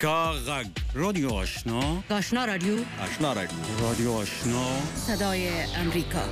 کاغذ رادیو آشنا آشنا رادیو رادیو آشنا صدای امریکا.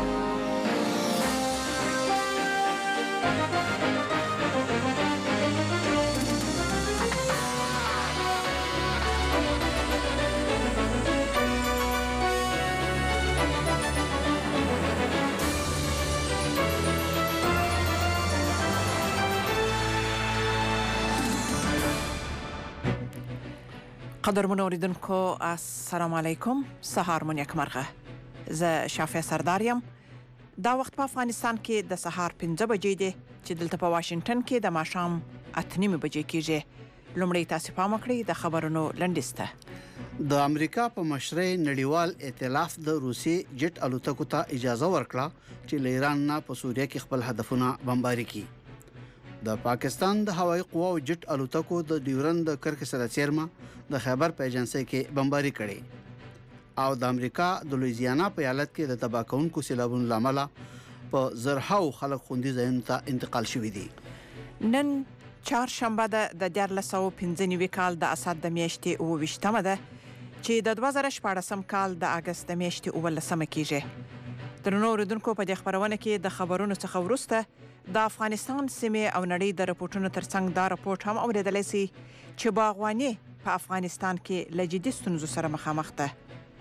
قدرمن اوریدونکو السلام علیکم. سهار مون یک مرغه. زه شافیا سرداریم. دا وخت په افغانستان کې د سهار 5 بجې دی چې دلته په واشنگټن کې د ماښام 8:30 بجې کېږي. لومړی تاسو پام وکړئ د خبرونو لنډیسته. د امریکا په مشرۍ نړیوال ائتلاف د روسي جټ الوتکو ته اجازه ورکړه چې له ایران نه په سوریه کې خپل هدفونه بمباري کړي. د پاکستان د هوایي قواو جټ الوتکو د ډیورند د کرښې سره څیرمه د خیبر په ایجنسۍ کې بمباري کړې او د امریکا د لویزیانا په ایالت کې د تباه کوونکو سیلابونو لامل په زرهاو خلک خوندي ځایونو ته انتقال شوي دي. نن چهارشنبه د 1995 کال د اسد د میاشتې 28مه ده چې د 2014 کال د اگست د میاشتې 19مه کېږي. درنو اوریدونکو په دې خبرونه کې د خبرونو څخه وروسته د افغانستان سیمې او نړۍ د رپورټونو ترڅنګ دا رپورټ هم اوریدلای شي چې باغواني په افغانستان کې له جدي ستونزو سره مخامخ ده.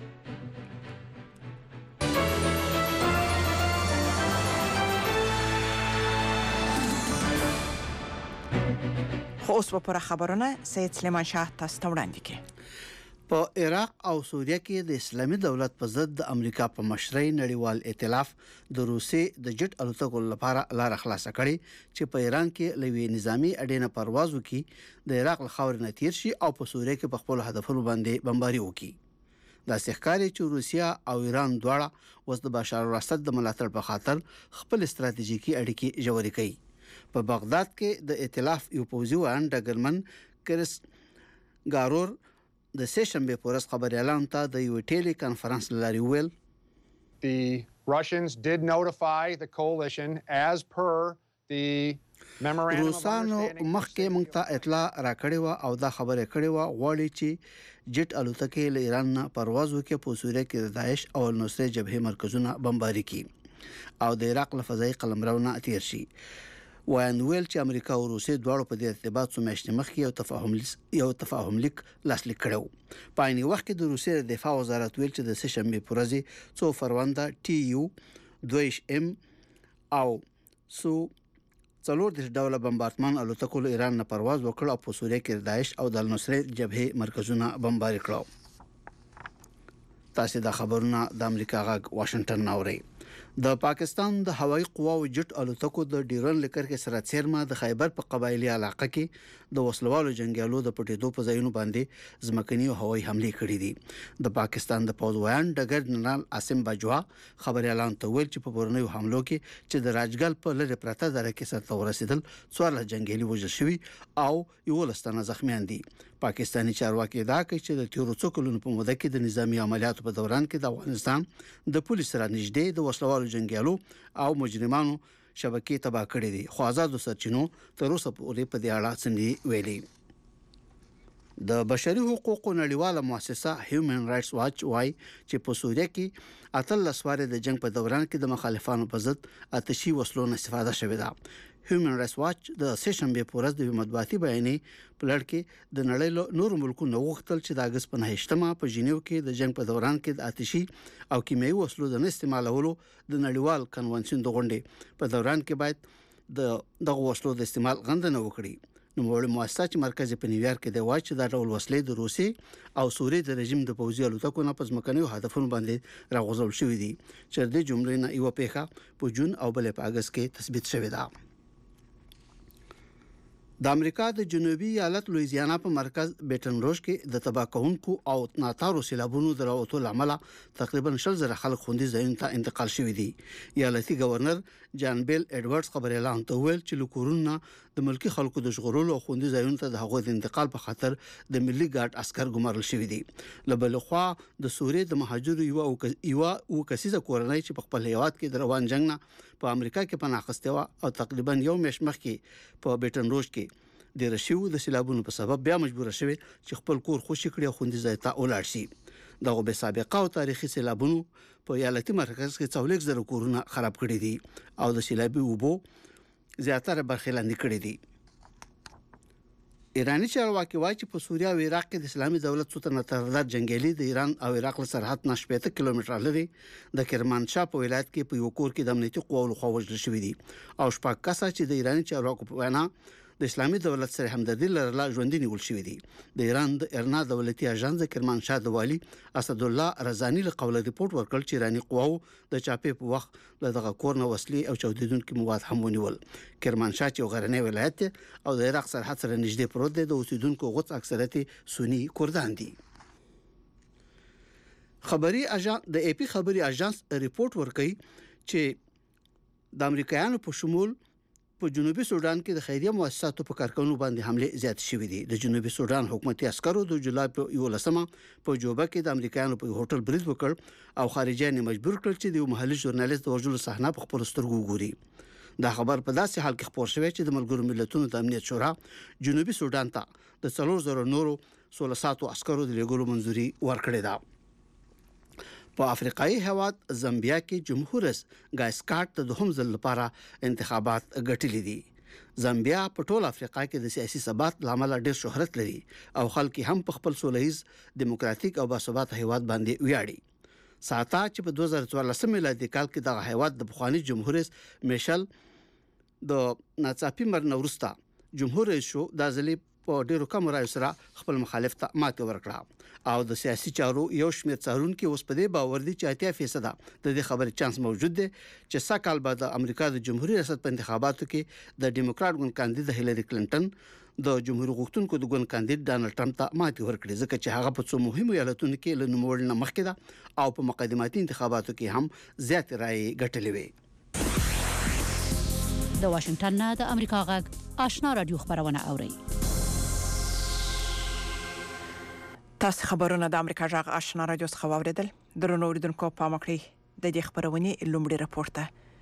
خو اوس په خبرونه سید سلیمان شاه تاسو ته وړاندې کړي. په عراق او سوریه کې د اسلامي دولت په ضد د امریکا په مشرۍ نړیوال ائتلاف د روسي د جټ الوتکو لپاره لار خلاصه کړي چې په ایران کې لوی نظامی اډینه پرواز وکړي د عراق خاورې نه تیر شي او په سوریه کې په خپل هدفونو باندې بمباري وکړي. دا ښکاري چې روسیا او ایران دواړه اوس د بشار الاسد د ملاتړ په خاطر خپل ستراتیژیکي اړیکې جوړې کوي. په بغداد کې د ائتلاف یو پوځي وان ډګرمن کریس ګارور د سهشنبه په ورځ خبري اعلان ته د یو ټيلي کانفرنس لاري ویل The Russians did notify the coalition as per the memorandum of روسانو understanding. مخکې مونږ ته اطلاع راکړې و او دا خبره کړې و غواړي چې جټ الوتکې له ایران نه پرواز وکړي په سوریه کې د داعش او النصره جبهه مرکزونه بمباري کړي او د عراق له فضایي قلمرو تیر شي. وایان ویل چې امریکا او روسیه دواړو په دې ارتباط سو میاشتې مخکې یو تفاهم لیک لاسلیک کړو. په عین وخت کې د روسیې د دفاع وزارت ویل چې د سهشنبه پر ورځ څو فرونده ټي یو 2 او سو څلور د ډول بمبارډمان الوتکو له ایران نه پرواز وکړ او په سوریه کې داعش او د النصره جبهه مرکزونه بمباري کړو. تاسو د خبرونه د امریکا غږ واشنگټن ناوړي. د پاکستان د هوایي قواو جټ الوتکو د ډیورند لکرکې سره څیرمه د خیبر په قبایلی علاقه کې د وسلوالو جنگیالو د پټېدو په ځایونو باندې ځمکني او هوایي حمله کړې دي. د پاکستان د پوځ وایان ډګر جنرال عاصم باجوا خبري اعلان ته ویل چې په پورنیو حملو کې چې د راجګل په لری پرته دره کې سره ورسېدل څوارل جنگیالي وژل شوي او یو لستانه زخمیان دي. پاکستاني چارواکي دا کوي چې د تیرو څو کلونو په موده کې د نظامی عملیاتو په دوران کې د افغانستان د پولیس سره نږدې د وسلوالو جنگیالو او مجرمانو شبکې تباه کړې دي. خو آزادو سرچینو تر اوسه پورې په دې اړه څه ویلي. د بشري حقوقو نړیواله مؤسسه هیومن رائټس واچ وايي چې په سوریه کې اتل لسواره د جنگ په دوران کې د مخالفانو په ضد آتشي وسلو نه استفاده شوې ده. هیومن رائټس واچ د سهشنبه په ورځ د مطبوعاتي بیانیې په لړ کې د نړۍ نور ملکونو غوښتل چې د اگست په 9مه په ژنیو کې د جنگ په دوران کې د آتشي او کیمیاوي وسلو د استعمالولو د نړیوال کنونشن د غونډې په دوران کې باید دغه وسلو د استعمال غندنه وکړي. نوموړي مؤسسه چې مرکز په نیویارک کې دی وايي چې دا ډول وسلې د روسي او سوریې د رژیم د پوځي الوتکو نه په ځمکنیو هدفونو باندې راغورځول شوې دي چې د جملې نه یو پیښه په جون او بل په اگست کې تثبیت شوې ده. د امریکا د جنوبي ایالت لویزیانا په مرکز بیټن روز کې د تباه کوونکو او ناتارو سیلابونو دراوتو لامل تقریبا 100,000 خلک خوندي ځایونو ته انتقال شوي دي. ایالتي گورنر جان بیل ایډورډز خبر اعلان ته ویل چې لکورونه د ملکی خلکو د ژغورلو او خوندي ځایونو ته د هغوی د انتقال په خاطر د ملي ګارد عسكر ګمارل شوي دي. لبلخوا د سوریې د مهاجرو یو کسیزه کورنۍ چې په خپل هیواد کې د روان جنگ نه په امریکا کې پناه اخیسته او تقریبا یو میاشت مخکې په بیټن روز کې د رشیو د سیلابونو په سبب بیا مجبور شوي چې خپل کور خوشي کړي او خوندي ځای ته ولاړ شي دغه به سابقه او تاریخي سیلابونو په ایالتي مرکز کې 40,000 کورونه خراب کړي دي او د سیلابي اوبو زیاتره برخې لاندې کړي دي. ایرانی چارواکي وايي چې په سوریه او عراق کې د اسلامي دولت سلطنت تردد جنگیالي د ایران او عراق له سرحد نه 80 کیلومتره لري د کرمانشاه په ولایت کې په یو کور کې د امنیتي قواو لخوا وژل شوی دي او شپږ کسه چې د ایرانی چارواکو په وینا د اسلامي دولت سره همدردي لرله ژوندۍ نیول شوی دي. د ایران د ارنا دولتي اژانس د کرمانشاه د والی اسد الله رضانی له قوله ریپورت ورکړ چې ایرانی قواو د چاپې په وخت له دغه کور نه وسلې او چاودیدونکو مواد هم ونیول. کرمانشاه چې غرنی ولایت او د عراق سرحد سره نږدې پروت دی د اوسیدونکو غوڅ اکثریت سنی کردان دي. خبري اژانس د اي پی خبري اژانس ریپورت ورکړي چې د امریکایانو په شمول په جنوبي سودان کې د خیریه مؤسساتو په کارکونو باندې حمله زیات شوې دي. د جنوبي سودان حکومتي عسکرو د جولای په 11مه په جوبه کې د امریکایانو په هوټل برید وکړ او خارجيان مجبور کړل چې د محلي ژورنالیست د وژلو صحنه په خپل سترګو وګوري. دا خبر په داسې حال کې خبر شوی چې د ملګرو ملتونو د امنیت شورا جنوبي سودان ته د 4,000 نورو 16 عسکرو د لګولو منځوري ورکړې ده. په افریقایي هیواد زامبیا کې جمهور رئیس ګایسکاټ د دوهم ځل لپاره انتخابات ګټلې دي. زامبیا په ټول افریقا کې د سیاسي ثبات لامل ډېر شهرت لري او خلک هم په خپل سولهیز دیموکراتیک او باثبات هیواد باندې ویاړي. ساعته چې په 2014 میلادي کال کې د هیواد د بخوانی جمهور رئیس میشل د ناڅاپي مرګ وروسته جمهور رئیس شو د ځلې په ډیرو کم رایو سره خپل مخالف ته ماته ورکړه او د سیاسي چارو یو شمېر څارونکو اوس په دې باور دي چې 80% د دې خبرې چانس موجود دی چې ساکال بعد د امریکا د جمهوریت ریاست په انتخاباتو کې د ډیموکرات ګوند کاندید هیلری کلینټن د جمهوریت غوښتونکو د ګوند کاندید ډانلډ ټرمپ ته ماته ورکړه ځکه چې هغه په څو مهمو ایالتونو کې له نوموړ نه مخکې ده او په مقدماتي انتخاباتو کې هم زیات رائے ګټلې وي. د واشنگټن نه د امریکا غږ آشنا رادیو خبرونه اوري. تاسو خبرونه د امریکا غږ آشنا رادیو څخه واوریدل. درنو اوریدونکو په مکړی د دې خبرونې لومړی راپورته.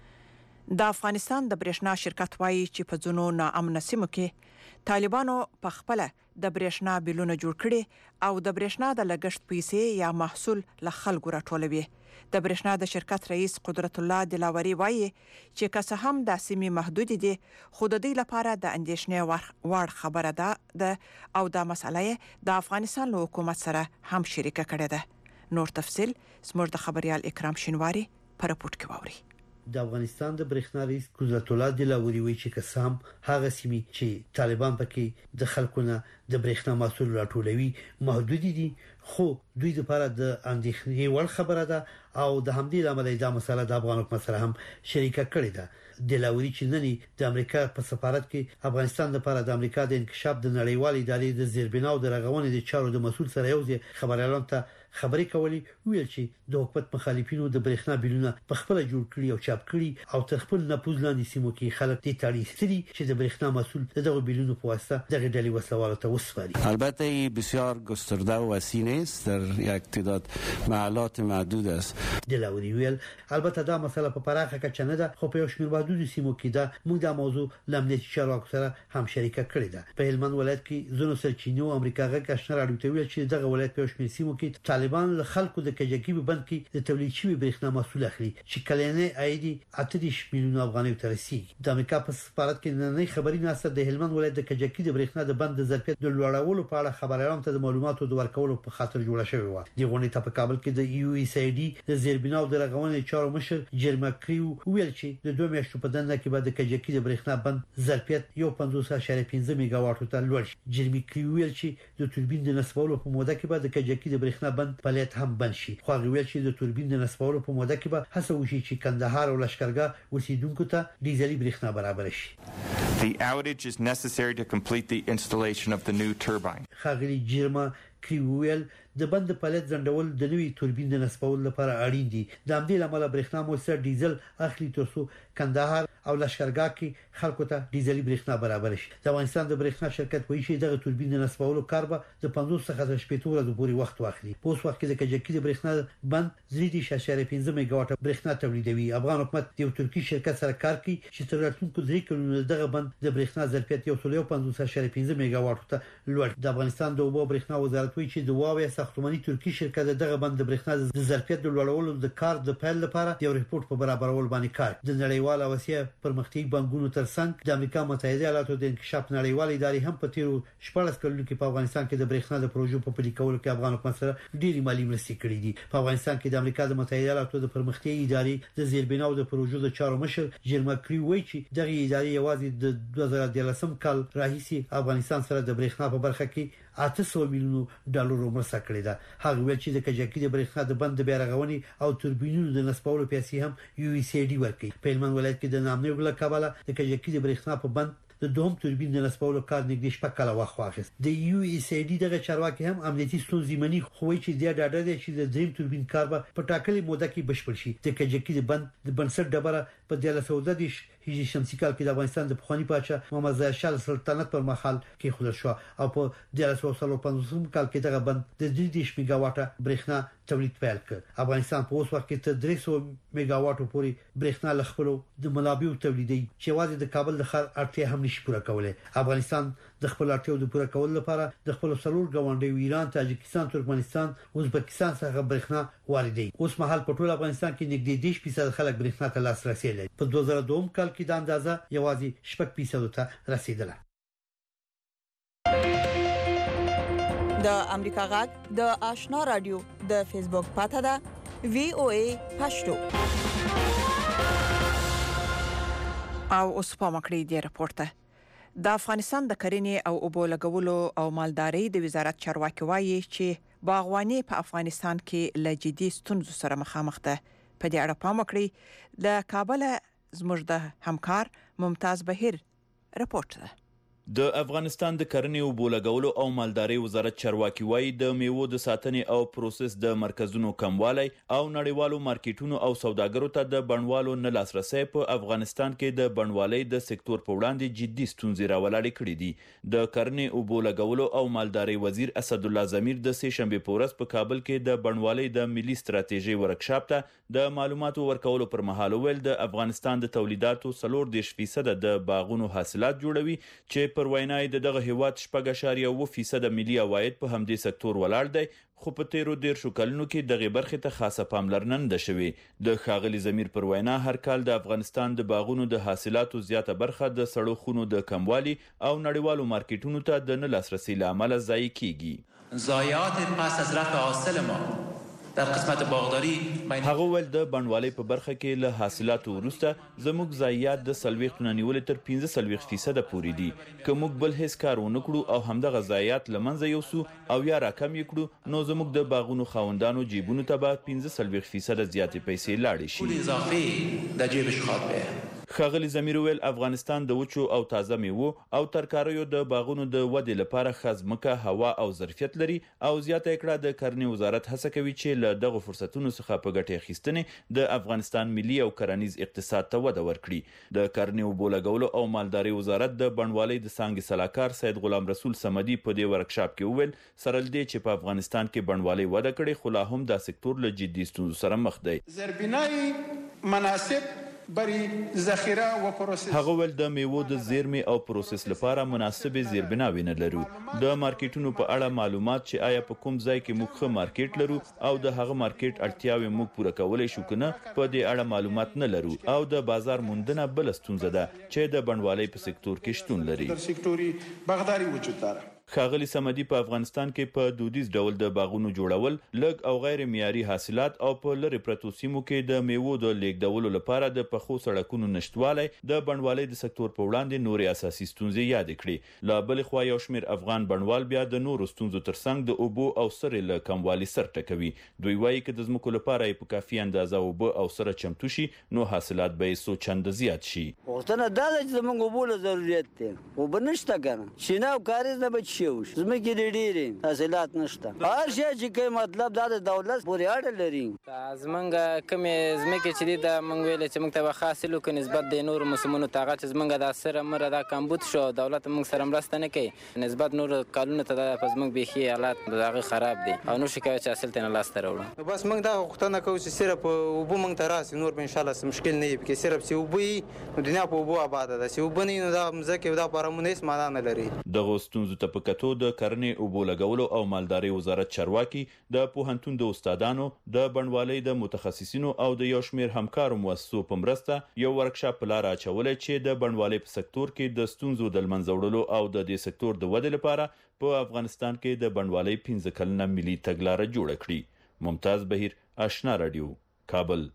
د افغانستان د برېښنا شرکت وایي چې په ځینو ناامن سیمو کې طالبانو په خپل د برېښنا بیلونه جوړ کړي او د برېښنا د لګښت پیسې یا محصول له خلکو راټولوي. د برېښنا د شرکت رئیس قدرت الله دلاوري وایي چې که هم د سیمې محدود دي خو د دې لپاره د اندېښنې وړ خبره ده او دا مسله د افغانستان له حکومت سره هم شریکه کړې ده. نور تفصيل زموږ د خبريال اکرام شینواری په راپورټ کې واوري. د افغانستان د برېښنا رئیس قدرت الله دلاوري وایي چې قسم هغه سیمې چې طالبان پکې د خلکو نه د برېښنا محصول راټولوي محدود دي خو دوی لپاره د اندېښنې وړ خبره ده او د همدې لامل دا مسله د افغان حکومت سره هم شریکه کړې ده. دلاوري چې ننني د امریکا په سفارت کې افغانستان لپاره د امریکا د انکشاف د نړیوال ادارې د زیربنا او د رغونې د چارو د مسول سره یو ځای خبريالانو ته خبرې کولې ویل چې د حکومت مخالفینو د برېښنا بیلونه په خپل جوړ کړی او چاپ کړی او تر خپل نفوذ لاندې سیمو کې خلک دې تاړي ستري چې د برېښنا مسول دغه بیلونو په واسطه دغه ډلې وسلوالو ته وسپاري. البته بسیار گسترده و وسیع نیست، در یک تعداد محلات محدود است. دلاوري ویل البته دا مسله په پراخه کچه نه ده خو په یو شمېر محدود سیمو کې دا موږ د موضوع لامنیتي چارواکو سره هم شریکه کړې ده. په هلمند ولایت کې زونو سرچینو امریکا غږ آشنا راډیو ته ویل چې دغه ولایت په شمېر سیمو کې طالبان له خلکو د کجکي بند کې د تولید شوی برېښنا محصول اخلي چې کلینه عاید 8 میلیون افغانۍ ته رسیدي. د امریکا په سفارت کې نن خبري ناسه د هلمند ولایت د کجکي د برېښنا د بند د ظرفیت د لوړولو په اړه خبريالانو ته د معلوماتو د ورکولو په خاطر جوړه شوې و. د غونډې ته په کابل کې د یو ای سی ډي د زیربنا او د رغونې چارو مشر جرما کریو ویل چې د 2 میاشتو په دنده کې بعد د کجکي د برېښنا بند ظرفیت 1.5 میگا واټو ته لوړ شي. جرمی کریو ویل چې د توربین د نصبولو په موده کې بعد د کجکي د برېښنا بند فعالیت هم بند شي. خو هغه ویل چې د توربین د نصبولو په موده کې به هڅه وشي چې کندهار او لشکرګاه اوسیدونکو ته ډیزلي برېښنا برابر شي. The outage is necessary to complete the installation of the new turbine. خاغلی جرما کریویل د بند فعالیت ځندول د نوې توربین د نصبولو لپاره اړین دي. د همدې لامل برېښنا مؤثر ډیزل اخلي ترڅو کندهار او لشکرګاه کې خلکو ته ډیزلي برېښنا برابر شي. د افغانستان د برېښنا شرکت وایي چې دغه توربین د نصبولو کار به د 50 څخه 80 ورځې پورې وخت واخلي. په اوس وخت کې د کجکي د برېښنا بند 3.5 میگاواټ برېښنا تولیدوي. افغان حکومت د یو ترکی شرکت سره کار کوي چې تر راتلونکو 3 کلونو دغه بند د برېښنا ظرفیت 1.15 میگاواټ ته لوړ. د افغانستان د اوبو برېښنا وزارت وایي چې د واوي ساختماني ترکی شرکت دغه بند د برېښنا د ظرفیت د لوړولو د کار د پیل لپاره یو ریپورت په برابرول باندې کار. د نړیوال اوسیه پرمختیايي بانکونو ترڅنګ د امریکا متحده ایالاتو د انکشاف نړیوال ادارې هم په تیرو 14 کلونو کې په افغانستان کې د برېښنا د پروژو په پلي کولو کې افغان حکومت سره ډېری مالي مرستې کړې دي. په افغانستان کې د امریکا د متحده ایالاتو د پرمختیايي ادارې د زیربناو د پروژو د چارو مشر جرما کری وایي چې دغه ادارې یوازې د 2013 کال راهیسې افغانستان سره د برېښنا په برخه کې 800 میلیون ډالر مرسته کړې ده. هغه ویل چې د کجکي د برېښنا د بند بیا رغونې او توربینونو د نصبولو پیسې هم USAID ورکړي. په هلمند ولایت کې د نامنیو له کبله د کجکي د برېښنا په بند د دوم توربین د نصبولو کار نږدې شپږ کاله وخت واخیست. د USAID دغه چارواکي هم امنیتي ستونزې مني، خو وایي چې د ډاډه دي چې د دریم توربین کار به په ټاکلې موده کې بشپړ شي. د کجکي د بند د بنسټ ډبره په 1910 هجري شمسي کال کې د افغانستان د پخوانی پاچا محمد ظاهر شاه سلطنت پر مهال کې خلل شو او په 1950 کال کې دغه بند د 3 میگاواټه برېښنا تولید پیل کړ. افغانستان په اوس وخت کې تر 300 میگاواټو پورې برېښنا لخپلو د منابعو تولیدي چې واځي د کابل د خار اړتیا هم نشي پوره کولای. افغانستان د خپل اړتیاو د پوره کولو لپاره د خپل څلور ګاونډیو ایران، تاجکستان، ترکمنستان، ازبکستان څخه برېښنا واردوي. اوس مهال په ټول افغانستان کې نږدې 10% خلک برېښنا ته لاسرسي لري. په 2002 کال کې د اندازه یوازې 6% ته رسیدله. د امریکا غږ د آشنا رادیو د فیسبوک پاته ده VOA پښتو. او اوس په مکړې دی راپورته. د افغانستان د کرنې او اوبو لګولو او مالدارۍ د وزارت چارواکي وایي چې باغواني په افغانستان کې له جدي ستونزو سره مخامخ ده. په دې اړه پام وکړئ. د کابل زموږ د همکار ممتاز بهیر راپورټ ده. د افغانستان د کرنې او بولګولو او مالدارۍ وزارت چارواکي وایي د میوو د ساتنې او پروسس د مرکزونو کموالی او نړیوالو مارکیټونو او سوداګرو ته د بڼوالو نه لاسرسي په افغانستان کې د بڼوالۍ د سکتور په وړاندې جدي ستونزې راولاړې کړې دي. د کرنې او بولګولو او مالدارۍ وزیر اسد الله ضمیر د سه شنبه په ورځ په کابل کې د بڼوالۍ د ملي ستراتیژي ورکشاپ ته د معلوماتو ورکولو پر مهال ویل د افغانستان د تولیداتو 40% د باغونو حاصلات جوړوي چې پر وینای دغه هیواد 6.1% ملي عواید په همدې سکتور ولاړ دی. خو په تیرو 10 کلونو کې دغه برخه ته خاصه پاملرنه نه شوي. د ښاغلي ضمیر پر وینا هر کال د افغانستان د باغونو د حاصلاتو زیاته برخه د سړو خونو د کموالي او نړیوالو مارکیټونو ته د نه لاسرسي لامل ضایع کیږي. ضایعات پس از رفع حاصل ما در قسمت باغداری هغه ول د بڼوالۍ په برخه کې له حاصلاتو وروسته زموږ ضایعات د 40 نیول تر 15% پورې دي. که موږ بل هیڅ کار ونه کړو او همدغه ضایعات لمنځه یوسو او یا راکم یې کړو نو زموږ د باغونو خاوندانو جیبونو ته به 15% زیاتې پیسې لاړې شي. اضافي د جیب شخص به ښاغلي ضمیر ویل افغانستان د وچو او تازه میوو او ترکاریو د باغونو د ودې لپاره خزمکه هوا او ظرفیت لري او زیاته کړه د کرنې وزارت هڅه کوي چې له دغه فرصتونو څخه په ګټه اخیستنې د افغانستان ملي او کرنیز اقتصاد ته وده ورکړي. د کرنې او بولګولو او مالدارۍ وزارت د بڼوالۍ د څانګې سلاکار سید غلام رسول صمدي په دې ورکشاپ کې ویل سره لدې چې په افغانستان کې بڼوالۍ وده کړي خو لا هم دا سکتور له جدي ستونزو سره مخ دی. زربنای مناسب بری ذخیره او پروسس هغه ول د میوو د زیرمې او پروسس لپاره مناسبه زیربناوي نه لرو. د مارکیټونو په اړه معلومات چې آیا په کوم ځای کې موږ ښه مارکیټ لرو او د هغه مارکیټ اړتیاوې موږ پوره کولای شو کنه په دې اړه معلومات نه لرو او د بازار موندنه بل ستونزه ده چې د بڼوالۍ په سکتور کې شتون لري. در سکتوري باغداري وجود داره. ښاغلي صمدي په افغانستان کې په دودیز ډول د باغونو جوړول لږ او غیر معیاري حاصلات او په لری پرتو سیمو کې د میوو د لیږدولو لپاره د پخو سړکونو نشټوالی د بڼوالۍ د سکتور په وړاندې نورې اساسي ستونزې یاد کړې. لا بل خو یو شمیر افغان بڼوال بیا د نورو ستونزو ترڅنګ د اوبو او سره له کموالي سر ټکوي. دوی وایي چې د زمکو لپاره په کافي اندازه اوبو او سره چمتو شي نو حاصلات به یې چند زیات شي. وختونه دا چې زموږ اوبو له ضرورت دی او بنشته کنه شینه او کاریز نه شي وشي زمکې ډېرې حاصلات نشته هر شی چې کوي مطلب دا د دولت پورې اړه لري زمونږ کومې زمکې چې دي دا موږ ویلې چې موږ ته به حاصل وکړو نسبت د نورو موسمونو ته هغه چې زمونږ دا سره مره دا کمبود شو دولت موږ سره مرسته نه کوي نسبت نورو کلونو ته دا په زموږ بیخي حالات د هغې خراب دي او نشو کولی چې حاصل ته نه لاسته راوړو بس موږ دا غوښتنه کوو چې صرف اوبه موږ ته راسي نور به انشاءالله څه مشکل نه وي پکې صرف چې اوبه وي نو دنیا په اوبو آباده ده چې اوبه نه وي نو دا مځکې دا فارمونه هېڅ معنا نه لري دغو ستونزو ته په کتو د کرنې اوبو لګولو او مالدارۍ وزارت چارواکي د پوهنتون د استادانو د بڼوالۍ د متخصصینو او د یو شمېر همکارو مؤسسو په مرسته یو ورکشاپ په لاره اچولی چې د بڼوالۍ په سکتور کې د ستونزو د لمنځه وړلو او د دې سکتور د ودې لپاره په افغانستان کې د بڼوالۍ 15 کلنه ملي تګلاره جوړه کړي ممتاز بهیر آشنا رادیو کابل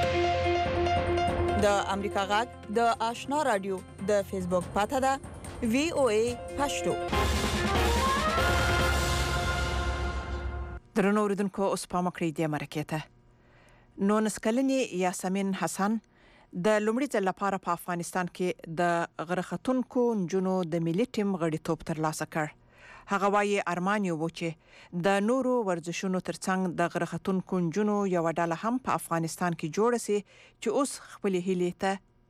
د امریکا غږ د آشنا رادیو د فیسبوک پاته ده VOA پښتو درنو اوریدونکو اوس په مکړې دی مرکته نو نسکلنی یاسمین حسن د لومړي ځل لپاره په افغانستان کې د غرختونکو نجونو د ملي ټیم غړیتوب ترلاسه کړ هغه وايي ارمان یو و چې د نورو ورزشونو ترڅنګ د غرختونکو نجونو یو ډله هم په افغانستان کې جوړ شي چې اوس خپل هیلې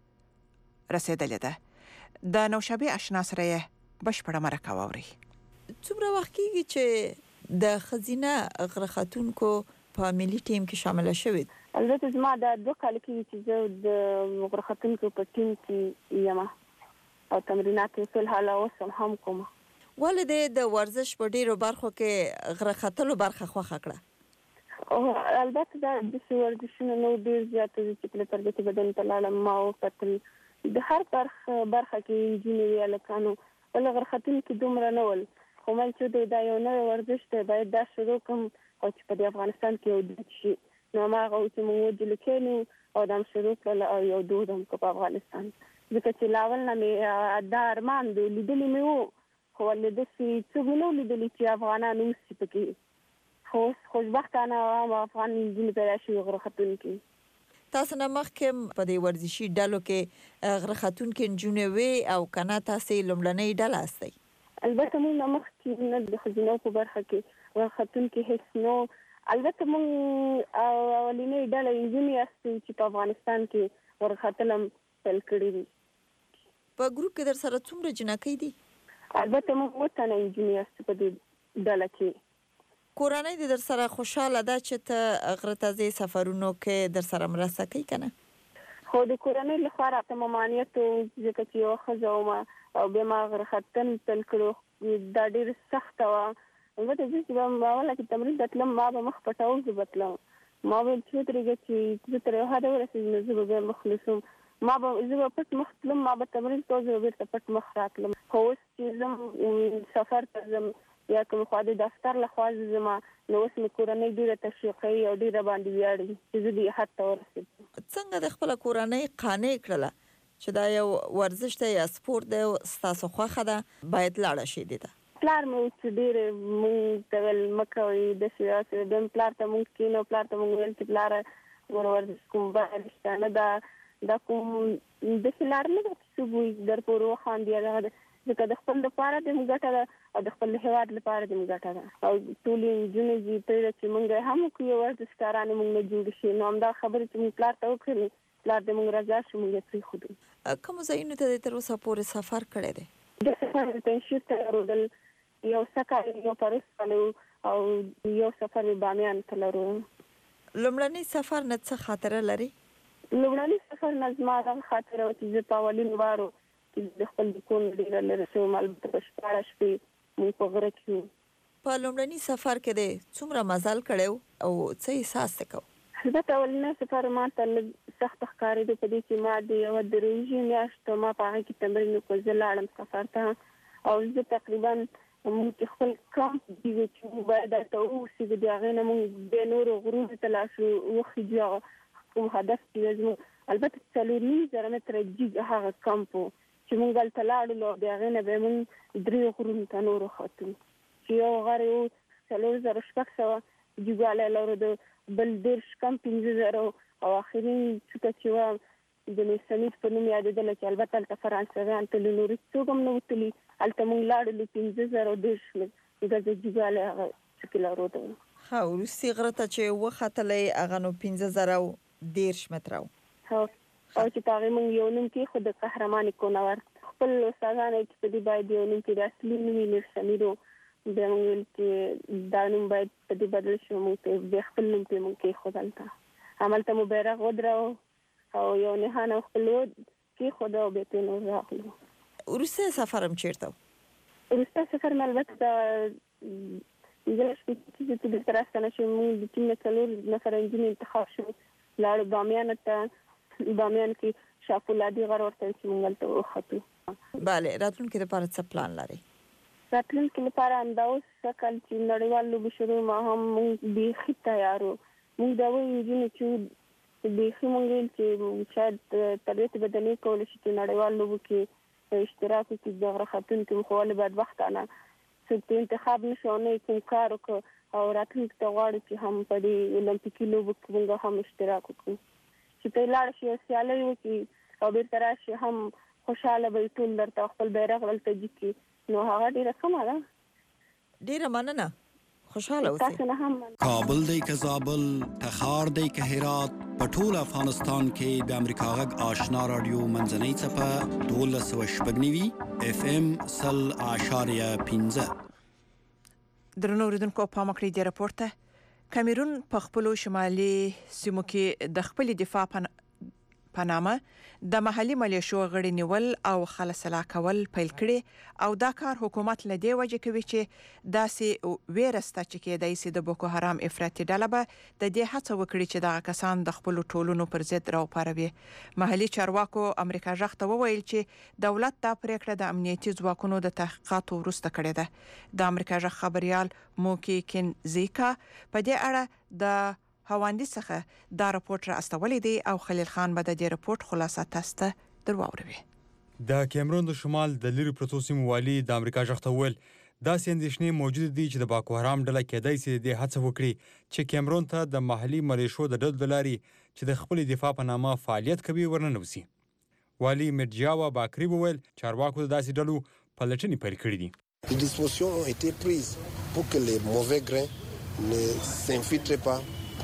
ته رسیدلې ده د نوشابه آشنا سره بشپړه مرکه ووري څومره وخت کېږي چې د خزینه غرختونکو په ملي ټیم کې شامل شوی البته زما د 2 کال کې چې زه د غرختونکو په ټیم کې یم او تمرینات په حال اوس هم کوم ولې د ورزش په ډیرو برخو کې غرختلو برخه خوښه کړه او البته د ورزشونو نو ډیر زیات چې په تربیت بدن ته لاړم ما او پتل د هر برخه کې انجینری الکانو ول غرختونکو دومره نه ول خو مې چې دا یو نوی ورزش دی باید دا شروع کوم او چې په افغانستان کې یو دود شي نو ما غواړم چې موږ د لیکلو او د شروع کول او یو دود هم په افغانستان ځکه چې لاول نه مې دا ارمان دی لیدلې مې وو خو ولې د څه څنګه لیدلې چې افغانانو سي پکې خوشبختانه افغان انجینر پیدا شي غرختونکو تاسو نه مخکې په دې ورزشي ډلو کې غرختونکو نجونې او کنه تاسو لومړنۍ ډله استئ البته موږ مخکې نه د خزینو په برخه کې غرختونکو هیڅ نو البته موږ اولینې ډله انجینر استو چې په افغانستان کې غرختلم تل کړی دي په ګروپ کې در سره څومره جنکې دي البته موږ وطن انجینر استو په دې ډله کې کورنۍ د در سره خوشاله ده چې ته غرتازي سفرونو کې در سره مرسته کوي کنه خو د کورنۍ لپاره ته ممانعت ځکه چې یو خزومه او به ما غرختن تل کړو دا ډیر سخت و البته چې ما ولا چې تمرین دتلم ما به مخ پټاو زبطلم ما به چې ترګه چې تر یو هدا ورسېږم زه به مخلصم ما به زه پټ مختلم ما به تمرین توزه به پټ مخ راتلم خو چې زم سفر ته یا کوم خو د دفتر له خوا زما نو اوس مې کورنۍ ډیره تشویقي او ډیره باندې ویاړي چې زه دې حتی ورسېدم څنګه د خپل کورنۍ قانع کړله چې دا یو ورزش دی یا سپورت دی ستاسو خوښه ده باید لاړه شي دي پلار مې چې ډیره مونږ ته ول مکوي د سیاسي د پلار ته مونږ کینو پلار ته مونږ ول چې پلار ورزش کوم باندې نه دا کوم د فلار نه چې وي در پورو خان دی هغه ځکه د خپل لپاره د مګټه او د خپل هیواد لپاره د مګټه ده او ټول جنې دي ته چې موږ هم کوو ورزشکاران موږ نه جوړ شي نو دا خبره چې موږ پلار ته وکړو پلار د موږ راځي چې موږ پری خو دي کوم ځایونه ته تر اوسه پورې سفر کړی دی د سفر ته شته ورول یو سکه یو پرسته او یو سفر بامیان ته لرو لومړنی سفر نه څه خاطره لري لومړنی سفر نظم د خاطره او چې په اولین وارو د خپل کون ډیر لري چې البته په شپاره شپې موږ په غره کې په لومړني سفر کې د څومره مزل کړو او څه احساس وکاو دا اولنی سفر ما ته سخت ښکاري د پدې چې ما د یو دروژې میاشت ما په هغه کې تمرین وکړ زلاړم سفر ته او زه تقریبا موږ خپل کامپ دی چې باید ته اوسې د هغه نه موږ د نور غرور تلاشو وخیجه کوم هدف کې البته 4 متر جګ هغه کامپ چې مونږ دلته لاړو د هغې نه به مونږ 3 غرونو ته نور وختو چې یو غر یو 4600 جګوالی لرو د بل 15,000 او اخرین څوکه چې وه د سمیت په نوم یادېدله چې البته هلته فرانسویان تللي نورې څوک هم نه وتلي الته موږ لاړو 15,000 غزه جګاله هغه شکل وروته ها روسي غره ته چې وختلې هغه نو 15,010 مترو او چې تاغه موږ یو نوم کې خود قهرمان کونور خپل استادانو چې په دې باندې یو نوم کې د اصلي نوم سمیرو د موږ کې دا نوم باید په دې بدل شي موږ ته د خپل نوم کې موږ کې خدانته عملته مو بیرغ ودرو او یو نه هانه خپل کې خدا او به نور راغلو روسي سفرم چیرته روسي سفر البته انګلیش چې د ترڅنه چې موږ د ټیم څلور نفر انجن انتخاب شو لاړ بامیان کې شاپولادي غر ورته چې موږ ته وختو bale راتلونکي لپاره څه پلان لري راتلونکي لپاره انداز شکل چې نړیوال لوبې شروع ما هم موږ به تیارو موږ دا وایو چې به موږ چې شاید تربیت بدني کول شي چې نړیوال لوبو کې اشتراک کې د غرختون کې مخاله بعد وخت انا چې انتخاب نشو نه کوم کار او راتلونکي ته غواړي چې هم په دې اولمپیکي لوبو کې موږ هم اشتراک وکړو چې په لار شي سیالي وکړي او بیرته راشي هم خوشاله به ټول درته خپل بیرغ ولته جکی نو هغه ډیره سمه ده ډیره مننه خوشاله اوسئ کابل دی که زابل تخار دی که هرات په ټول افغانستان کې د امریکا غږ آشنا رادیو منځنۍ څپه 12.9 FM 100.15 درنو اوریدونکو په مکړی دی راپورته کیمرون په خپل شمالي سیمو کې د خپل دفاع پنامه د محلي ملیشو غړي نیول او خلاصلا کول پیل کړي او دا کار حکومت لدی وجه کوي چې داسې ویرسته چې کېدای سي د بوکو حرام افراطي ډله به د دې هڅه وکړي چې دغه کسان د خپل ټولونو پر ضد راوپاروي محلي چارواکو امریکا ژغته وویل چې دولت دا پریکړه د امنیتي ځواکونو د تحقیقاتو وروسته کړې ده د امریکا ژغ خبريال موکی کین زیکا په دې اړه د هواندي څخه دا راپورټ را استولې دی او خلیل خان به د دې راپورټ خلاصه تاسو ته درواوروي د کیمرون د شمال د لری پروتو سیمو والی د امریکا ژغته ویل دا سندېشنې موجود دي چې د باکو حرام ډله کېدای سي د هڅه وکړي چې کیمرون ته د محلي ملیشو د ډلو لاري چې د خپل دفاع په نامه فعالیت کوي ورننوسي والی مرجاوا باکری ویل چارواکو د داسې ډلو پلټنې پیل کړې دي Les dispositions ont été prises pour que les mauvais grains ne s'infiltrent pas.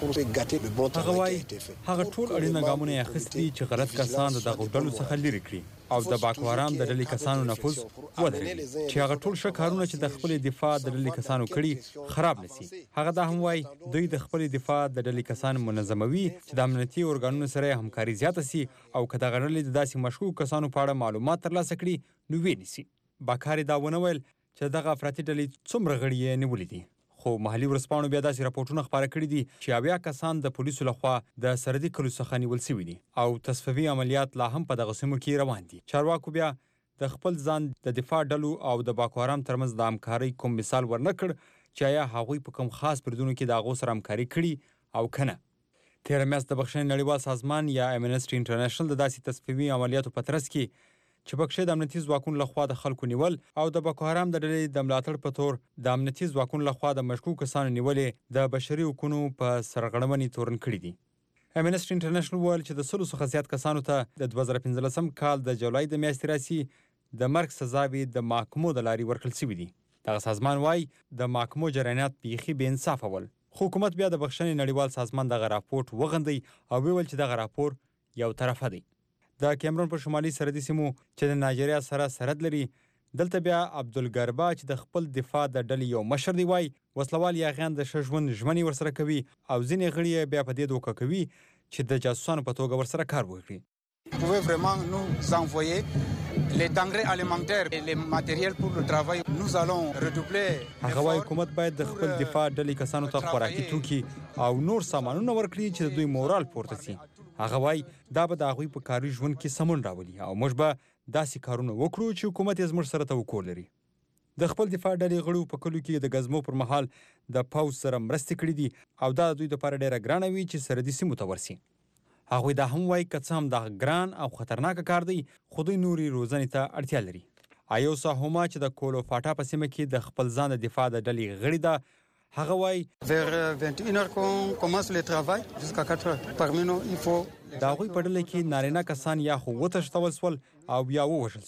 هغه ټول اړینه ګامونه اخیستي چې غلط کسان د دغه ډلو څخه لري کړي او د باکو حرام د ډلې کسانو نفوذ ودرېږي چې هغه ټول شکارونه چې د خپل دفاع د ډلې کسانو کړي خراب نشي هغه دا هم وایي دوی د خپل دفاع د ډلې کسان منظموي چې د امنیتي اورګانونو سره همکاري زیاته سي او کله غړلې د داسې مشکوک کسانو په اړه معلومات ترلاسه کړي نو ویني باکاری دا ونه ویل چې دغه افراطي ډلې څومره غړي نیولې دي خو محلي ورسپانو بیا داسې راپورټونه خبره کړي دي چې اویا کسان د پولیسو لخوا د سرحدي کلو څخه نیول شوي دي او تصفیوي عملیات لا هم په دغه سیمو کې روان دي چارواکو بیا د خپل ځان د دفاع ډلو او د باکو حرام ترمنځ د همکارۍ کوم مثال ورنکړ چې آیا هغوی په کوم خاص بریدونو کې د هغو سره همکاري کړي او کنه تېره میاشت د بخښنې نړیوال سازمان یا امنسټي انټرنیشنل د داسې تصفیوي عملیاتو په ترڅ کې چې بکشه د امنیتي ځواکونو لخوا د خلکو نیول او د باکو حرام د ډلې د ملاتړ په تور د امنیتي ځواکونو لخوا د مشکوک کسانو نیولې د بشري حقوقو په سرغړونې تورن کړي دي امنسټي انټرنیشنل ویل چې د 100 څخه زیات کسانو ته د 2015 کال د جولای د میاشتې راسي د مرګ سزاوي د محکمو د لاري ورکړل شوې دي دغه سازمان وايي د محکمو جریانات بیخي بې انصاف ول حکومت بیا د بخښنې نړیوال سازمان دغه راپورټ وغندي او ویل چې دغه راپور یو طرفه دی د کیمرون په شمالي سرحدي سیمو چې د نایجیریا سره سرحد لري دلته بیا عبدالګربا چې د خپل دفاع د ډلې یو مشر دی وای وسلوال یاغیان د ژوند ژمنې ورسره کوي او ځینې غړي بیا په دې دوکه کوي چې د جاسوسانو په توګه ورسره کار وکړي pouvez vraiment nous envoyer les denrées alimentaires et les matériels pour le travail nous allons redoubler هغه وايي حکومت باید د خپل دفاع ډلې کسانو ته خوراکي توکي او نور سامانونه ورکړي چې د دوی مورال پورته شي هغه وايي دا به د هغوی په کاري ژوند کې سمون راولي او موږ به داسې کارونه وکړو چې حکومت یې زموږ سره توکل لري د خپل دفاع ډلې غړو په کلو کې د غزمو پر مهال د پاوز سره مرستې کړې دي او دا د دوی لپاره ډیره ګرانه وي چې سرحدي سیمو ته ورسي هغوی دا هم وایي که څه هم دا ګران او خطرناک کار دی خو دوی نوري روزنې ته اړتیا لري ایوسا هوما چې د کولو فاټا په سیمه کې د خپل ځان د دفاع د ډلې غړي ده هغه وايي vers 21h qu'on commence le travail jusqu'à 4h parmi nous il faut دا غوي په ډله کې نارینه کسان یا خو وتښتول سول او بیا ووژل سول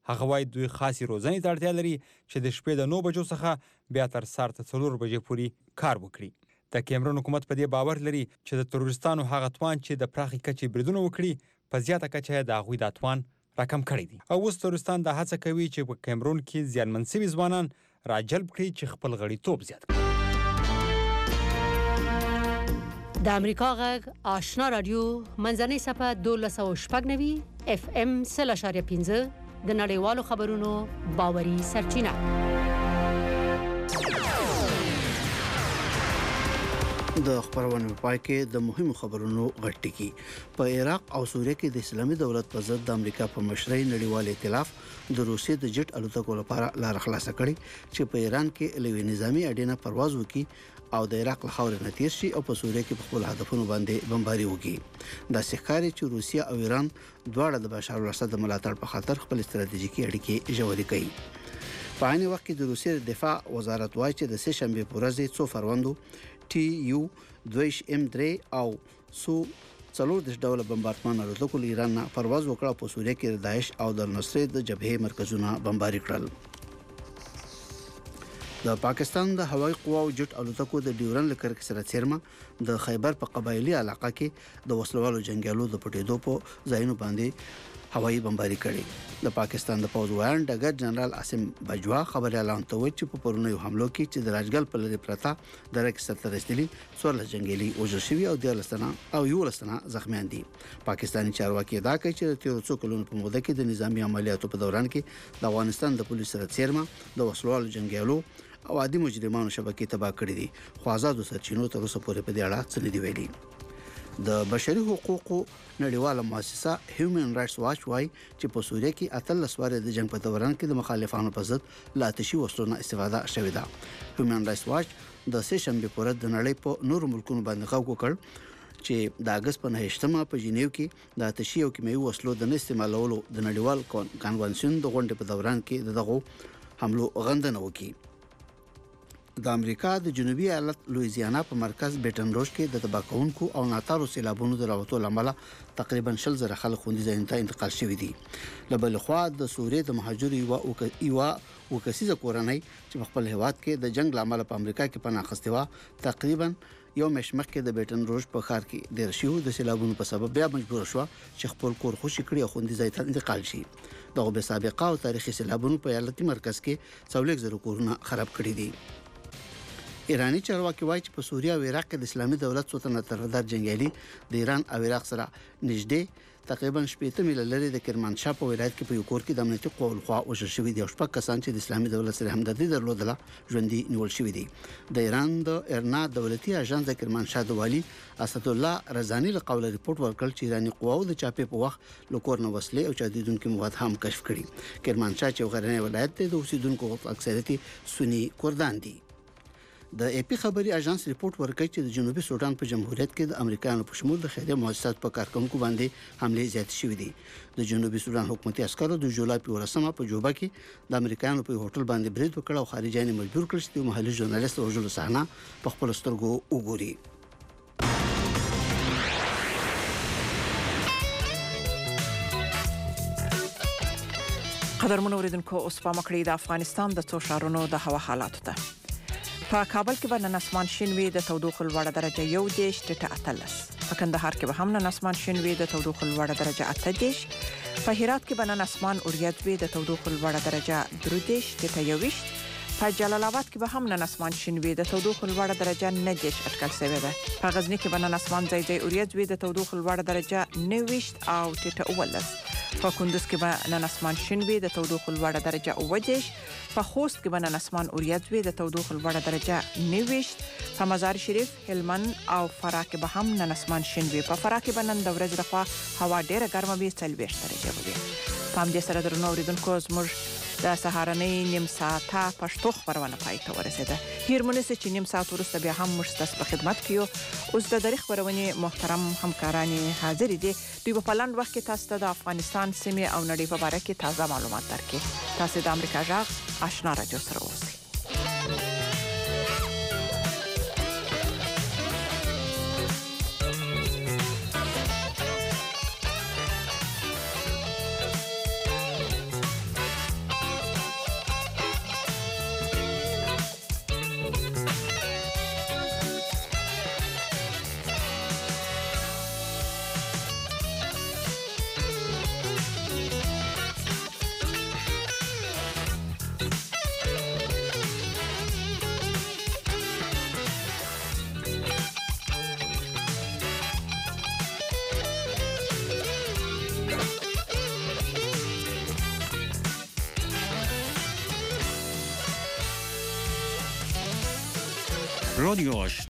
هغه وایي دوی خاصی روزنې ته اړتیا لري چې د شپې د 9 بجو څخه بیا تر سهار 4 بجې پورې کار وکړي. د کیمرون حکومت په دې باور لري چې د تروریستانو هغه توان چې د پراخې کچې بریدونه وکړي په زیاته کچه د هغوی د توان راکم کړی دي. او اوس تروریستان دا هڅه کوي چې په کیمرون کې زیانمن شوي ځوانان راجلب کړي چې خپل غړیتوب زیات کړي. د امریکا غږ آشنا رادیو منځنۍ صفحه 1290 FM 0.5 د نړیوالو خبرونو باوري سرچینه. د خبرونو په پای کې د مهمو خبرونو غټ کی په عراق او سوریه کې د اسلامي دولت په ضد د امریکا په مشرۍ نړیوال ائتلاف د روسیې د جټ الوتکو لپاره لار خلاصه کړې چې په ایران کې لوی نظامی اډینه پرواز وکړي او د عراق له خاورې نه تیر شي او په سوریه کې په خپل هدفونو باندې بمباري وکړي. دا ښکاري چې روسیه او ایران دواړه د بشار الاسد د ملاتړ په خاطر خپل استراتیژیکي اړیکې ژورې کوي. په عین وخت کې د روسیې دفاع وزارت وایي چې د سه شنبه په ورځ څو فروندو TU 2M3 او سو څلور د ډول بمبارډمان الوتکو له ایران نه پرواز وکړ په سوریه کې د داعش او د نصرت د جبهې مرکزونه بمباري کړل. د پاکستان د هوایي قواو جټ الوتکو د ډیورن لکرک سره څیرمه د خیبر په قبایلی علاقه کې د وسلوالو جنگیالو د پټېدو په ځایونو باندې هوایي بمباري کړي. د پاکستان د پوځ وایي ډګر جنرال عاصم بجوا خبر اعلان توي چې په پرونیو حملو کې چې د راجګل په لری پرتا د رک ستر رسېدلي څوار جنگیالي وژل شوي او د لسنه او یو لسنه زخمیان دي. پاکستاني چارواکي دا کوي چې د 13 کلونو په موده کې د نظامی عملیاتو په دوران کې د افغانستان د پولیسو سره څیرمه د وسلوالو جنگیالو او عادي مجرمانو شبکې تباہ کړې دي. خو آزادو سرچینو تر اوسه پورې په دې اړه څه نه دی ویلي. د بشري حقوقو نړیواله مؤسسه هیومن رائټس واچ وايي چې په سوریه کې اتل سواره د جنگ په دوران کې د مخالفانو په ضد لا آتشي وسلو استفاده شوې ده. هیومن رائټس واچ د سه شنبه په ورځ د نړۍ په نورو ملکونو باندې غږ وکړ چې د اگست په 9مه په جنیو کې د آتشي او کیمیاوي وسلو د استعمالولو د نړیوال کنوانسیون د غونډې په دوران کې دغه حملو غندنه وکړي. د امریکا د جنوبي ایالت لویزیانا په مرکز بیټن روډ کې د تباکونکو او ناتارو سیلابونو د راوتو لامل تقریبا 100,000 خلک خوندي ځای ته انتقال شوي دي. له بل خوا د سوریې د مهاجرو یو وکسیزه کورنۍ چې په خپل هیواد کې د جنگ لامل په امریکا کې پناه اخیستې و تقریبا یو مشمخ کې د بیټن روډ په ښار کې د رشیو د سیلابونو په سبب بیا مجبور شو چې خپل کور خوشي کړي او خوندي ځای ته انتقال شي. دغه به سابقه او تاریخي سیلابونو په ایالتي مرکز کې 100,000 کورونه خراب کړي دي. ایرانی چارواکي وایي چې په سوریه او عراق کې د اسلامي دولت سلطنت طرفدار جنگیالي د ایران او عراق سره نږدې تقریبا 18 میل لري د کرمانشاه په ولایت کې په یو کور کې د امنیتي قوو لخوا وژل شوي دي او شپږ کسان چې د اسلامي دولت سره همدردي درلودله ژوندي نیول شوي دي. د ایران د ارنا دولتي اژانس د کرمانشاه د والی اسد الله رضانی له قوله ریپورت ورکړ چې ایرانی قواو د چاپې په وخت لکور نو وسلې او چادیدونکو مواد هم کشف کړي. کرمانشاه چې غرنی ولایت دی د اوسیدونکو اکثریت سنی کردان دي. د اپی خبري اژانس ریپورت ورکړي چې د جنوبي سودان په جمهوریت کې د امریکایانو په شمول د خیریه مؤسسات په کارکونکو باندې حمله زیات شوې دي. د جنوبي سودان حکومتي عسکرو د جولای په ورسمه په جوبا کې د امریکایانو په هوټل باندې برید وکړ او خارجيان مجبور کړل چې محلي ژورنالیست وژل صحنه په خپل سترګو وګوري. قدرمن اوریدونکو اوس په مکړی د افغانستان د څو شهرونو د هوا حالات ته. په کابل کې به نن اسمان شین وي د تودوخه لوړه درجه 11 ټیټه 13. په کندهار کې به هم نن اسمان شین وي د تودوخه لوړه درجه 18. په هرات کې به نن اسمان اوریات وي د تودوخه لوړه درجه 13 ټیټه 21. په جلال آباد کې به هم نن اسمان شین وي د تودوخه لوړه درجه 19 اټکل شوی ده. په غزنی کې به نن اسمان ځای ځای اوریات وي د تودوخه لوړه درجه 19 او ټیټه 19. په کندوز کې به نن اسمان شین وي د تودوخه لوړه درجه 20. په خوست کې به نن اسمان اوریات وي د تودوخه لوړه درجه 19. په مزار شریف، هلمند او فراه کې به هم نن اسمان شین وي. په فراه کې به نن د ورځې لخوا هوا ډیره ګرمه وي 40 درجه وي. په همدې سره درنو اوریدونکو زموږ د سهارنۍ نیم ساعته پښتو خبرونه پای ته ورسېده. هیرمونس چې نیم ساعت وروسته بیا هم موږ تاسو په خدمت کې یو. اوس د تاریخ خبرونه محترم همکاران حاضر دي. دوی په لاند وخت کې تاسو ته د افغانستان سیمه او نړۍ په اړه کې تازه معلومات درکړي. تاسو د امریکا غږ آشنا رادیو سره اوسئ. رادیو